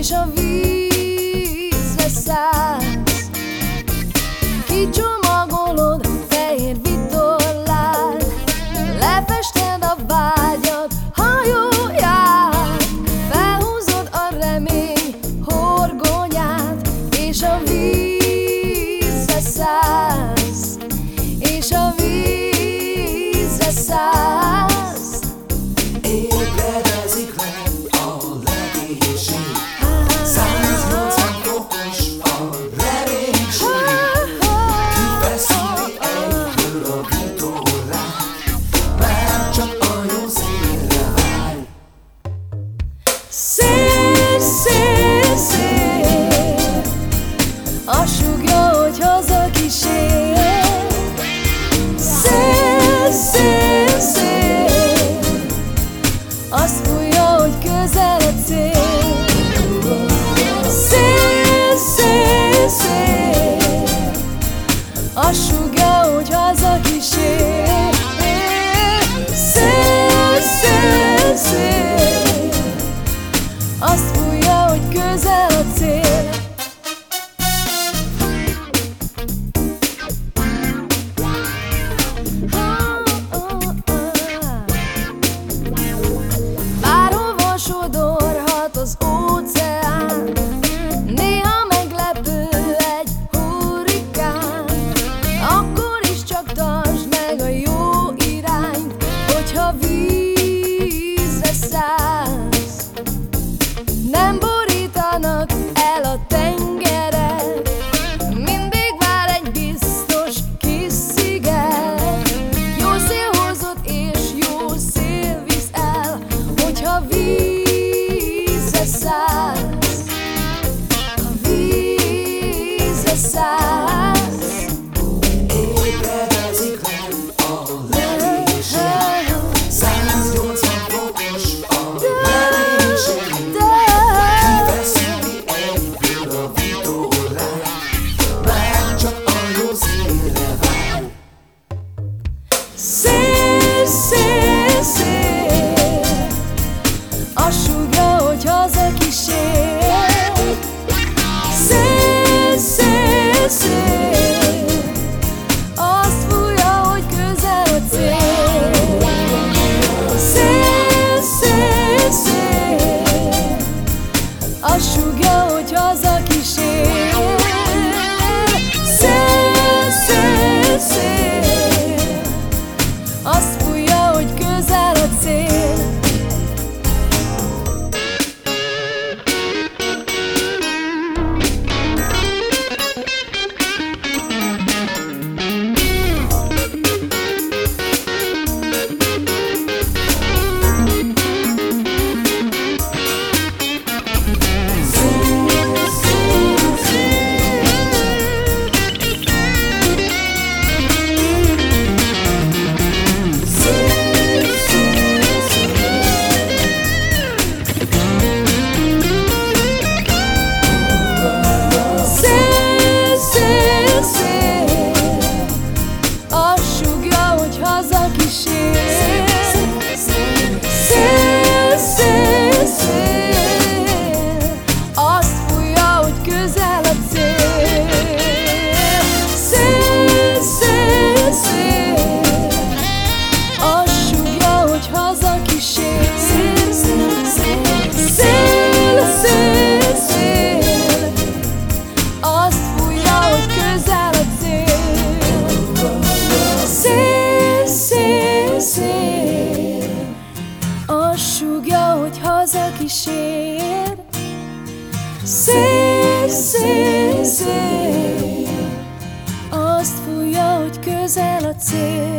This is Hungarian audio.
és a vízre szállsz. Kicsomagolod fehér vitorlát, lefested a vágyad hajóját, felhúzod a remény horgonyát, és a vízre szállsz, és a vízre szállsz. Ébredezik le a legénység, 180 fokos a reménység. Kifeszíti egyből a vitorlát, már csak a jó szélre vár. Szél, szél, szél, azt sugja, hogy hazakísér. Szél, szél, szél, azt fújja, hogy közel a cél. Szél, szél, szél, azt sugja, hogy hazakísér. Szél, szél, szél, azt fújja, hogy közel a cél. Bárhova sodorhat az óceán, néha meglepő egy hurrikán, akkor is csak tartsd meg a jó irányt, hogyha vízre szállsz. Nem borítanak el a tengerek, mindig vár egy biztos kis sziget. Jó szél hozott és jó szél visz el, hogyha vízre szállsz, ha vízre szállsz. Ébredezik le a legénység, 180 fokos a reménység. Kifeszíti egyből a vitorlát, már csak a jó szélre vár. Szél, szél, szél, azt sugja, hogy hazakísér. Szél, szél, szél, azt fújja, hogy közel a cél. Szél, szél, szél, azt sugja, hogy hazakísér. Szél, szél, szél, azt fújja, hogy közel a cél. Szél, szél, szél, azt sugja, hogy hazakísér. Szél, szél, szél, azt fújja, hogy közel a cél. Szél, szél, szél, azt sugja, hogy hazakísér. Szél, szél, szél, azt fújja, hogy közel a cél. Szél, szél, szél, azt sugja, hogy hazakísér. Szél, szél, szél, azt fújja, hogy közel a cél.